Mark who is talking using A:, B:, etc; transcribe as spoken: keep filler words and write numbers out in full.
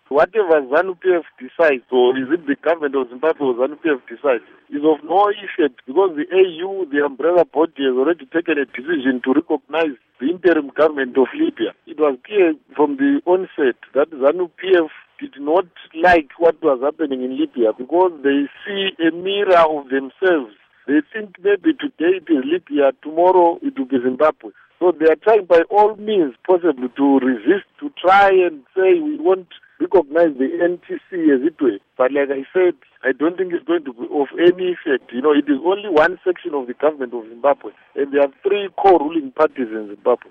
A: whatever ZANU-P F decides, or is it the government of Zimbabwe or ZANU-P F decides, is of no effect because the A U, the umbrella body, has already taken a decision to recognize the interim government of Libya. It was clear from the onset that ZANU-P F did not like what was happening in Libya because they see a mirror of themselves. They think maybe today it is Libya, tomorrow it will be Zimbabwe. So they are trying by all means possible to resist, to try and say we won't recognize the N T C as it were. But like I said, I don't think it's going to be of any effect. You know, it is only one section of the government of Zimbabwe, and there are three core ruling parties in Zimbabwe.